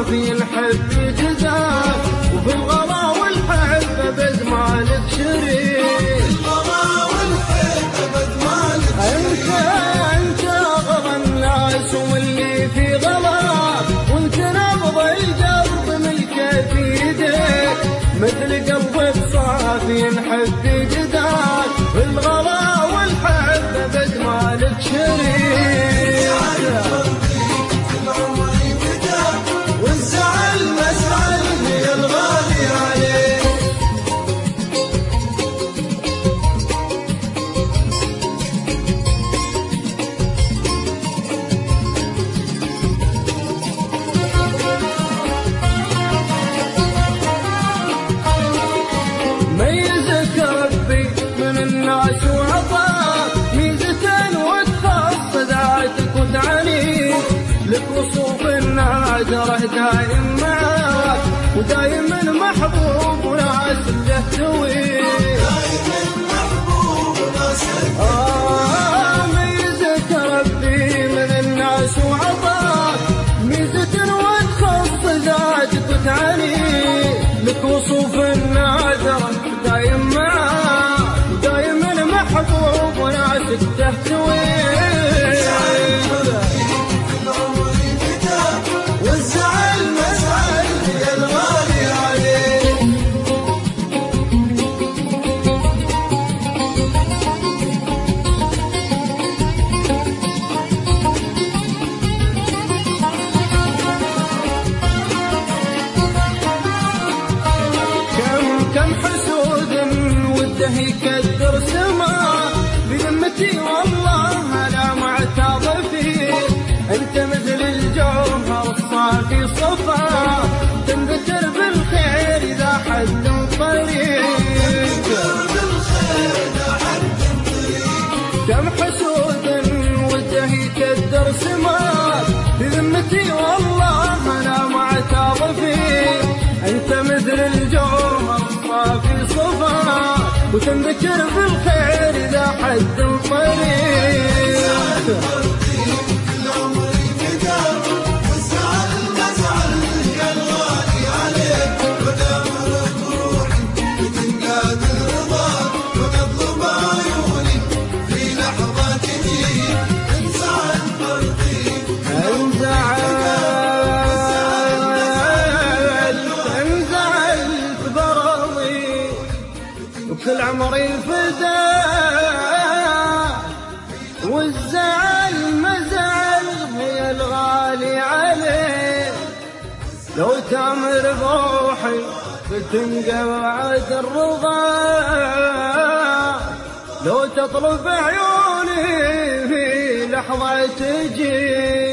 صافي الحب جزاك، وفي الغلا والحب أبد مالك شريك. انت اغلى الناس واللي في غلاك، وانت نبض القلب ملكه في يديك، مثل قلبك صافي الحب جداك، في الغلا والحب أبد مالك شريك. والزعل مزعل يا الغالي عليك. ميزك ربي من الناس وعطاك ميزة وتخص ذاتك وتعنيك، لك وصوف النادرة دايم معاك، ودايما محبوب وناس تهتويك. ميزك ربي من الناس وعطاك ميزة وتخص ذاتك وتعنيك، لك وصوف النادرة دايم معاك، ودايما محبوب وناسك تهتويك. والزعل مزعل يا الغالي عليك. كم حسود وده يكدر سما بذمتي والله انا معتاض فيه، انت مثل الجوهر الصافي صفا تنبتر بالخير اذا حد طريق. كم حسود وده يكدر سما بذمتي والله انا معتاض فيه، انت مثل الجوهر الصافي صفا وتنذكر بالخير اذا حد طريق. وكل عمري فداك، والزعل مزعل هي الغالي عليه، لو تامر بروحي بتنقعد الرضا، لو تطلب عيوني في لحظة تجي.